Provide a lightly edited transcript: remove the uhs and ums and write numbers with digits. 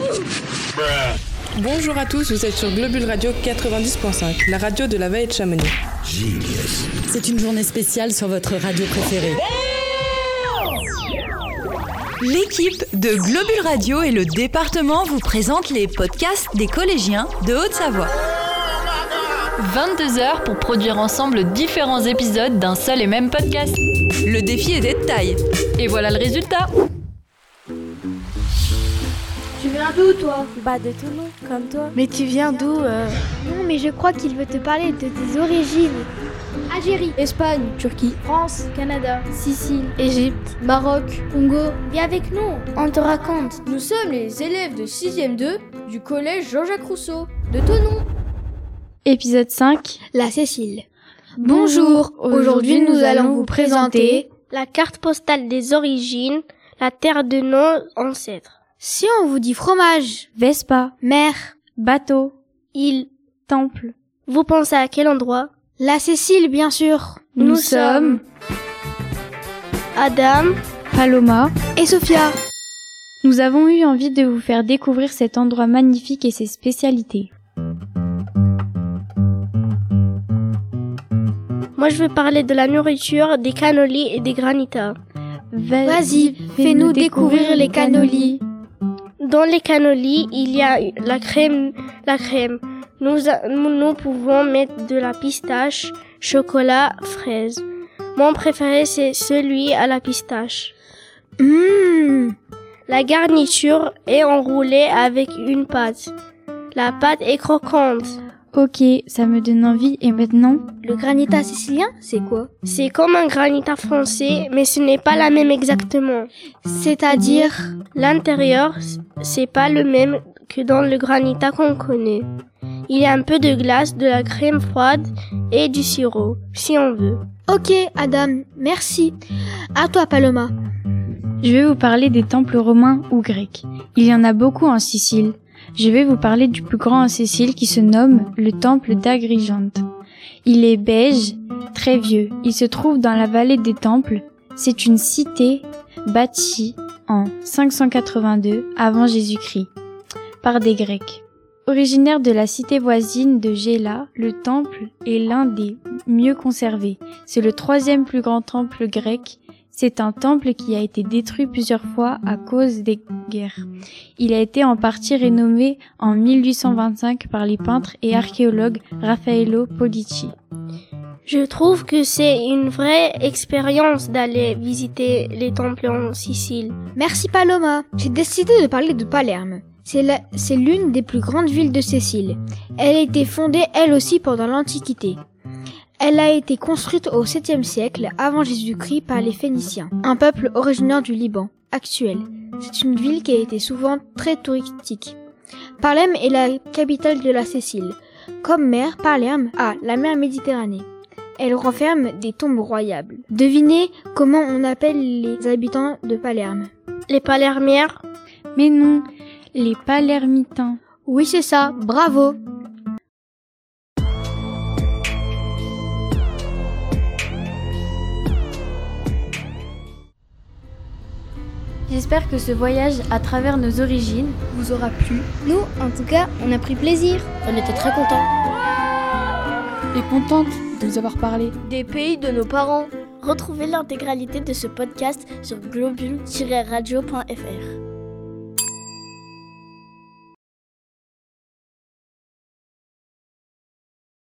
Bonjour à tous, vous êtes sur Globule Radio 90.5, la radio de la vallée de Chamonix. C'est une journée spéciale sur votre radio préférée. L'équipe de Globule Radio et le département vous présentent les podcasts des collégiens de Haute-Savoie. 22h pour produire ensemble différents épisodes d'un seul et même podcast. Le défi est de taille. Et voilà le résultat. Tu viens d'où, toi? Bah de Toulon, comme toi. Mais tu viens d'où Non, mais je crois qu'il veut te parler de tes origines. Algérie, Espagne, Turquie, France, Canada, Sicile, Égypte, Maroc, Congo. Viens avec nous, on te raconte. Nous sommes les élèves de 6e 2 du collège Jean-Jacques Rousseau de Thonon. Épisode 5. La Cécile. Bonjour, aujourd'hui nous allons vous présenter la carte postale des origines, la terre de nos ancêtres. Si on vous dit fromage, Vespa, mer, bateau, île, temple. Vous pensez à quel endroit? La Cécile, bien sûr. Nous sommes Adam, Paloma et Sophia. Nous avons eu envie de vous faire découvrir cet endroit magnifique et ses spécialités. Moi je veux parler de la nourriture, des cannolis et des granitas. Vas-y, fais-nous découvrir les cannolis. Dans les cannolis, il y a la crème. Nous pouvons mettre de la pistache, chocolat, fraise. Mon préféré, c'est celui à la pistache. La garniture est enroulée avec une pâte. La pâte est croquante. Ok, ça me donne envie. Et maintenant? Le granita sicilien, c'est quoi? C'est comme un granita français, mais ce n'est pas la même exactement. C'est-à-dire? L'intérieur, c'est pas le même que dans le granita qu'on connaît. Il y a un peu de glace, de la crème froide et du sirop, si on veut. Ok, Adam, merci. À toi, Paloma. Je vais vous parler des temples romains ou grecs. Il y en a beaucoup en Sicile. Je vais vous parler du plus grand en Sicile qui se nomme le temple d'Agrigente. Il est beige, très vieux. Il se trouve dans la vallée des Temples. C'est une cité bâtie en 582 avant Jésus-Christ par des Grecs. Originaire de la cité voisine de Gela, le temple est l'un des mieux conservés. C'est le 3e plus grand temple grec. C'est un temple qui a été détruit plusieurs fois à cause des guerres. Il a été en partie rénové en 1825 par les peintres et archéologues Raffaello Pollicci. Je trouve que c'est une vraie expérience d'aller visiter les temples en Sicile. Merci Paloma. J'ai décidé de parler de Palerme. C'est l'une des plus grandes villes de Sicile. Elle a été fondée elle aussi pendant l'Antiquité. Elle a été construite au 7e siècle avant Jésus-Christ par les Phéniciens, un peuple originaire du Liban, actuel. C'est une ville qui a été souvent très touristique. Palerme est la capitale de la Sicile. Comme mer, Palerme a la mer Méditerranée. Elle renferme des tombes royables. Devinez comment on appelle les habitants de Palerme? Les Palermières? Mais non, les Palermitains. Oui, c'est ça, bravo! J'espère que ce voyage à travers nos origines vous aura plu. Nous, en tout cas, on a pris plaisir. On était très contents. Et contente de vous avoir parlé. Des pays de nos parents. Retrouvez l'intégralité de ce podcast sur globule-radio.fr.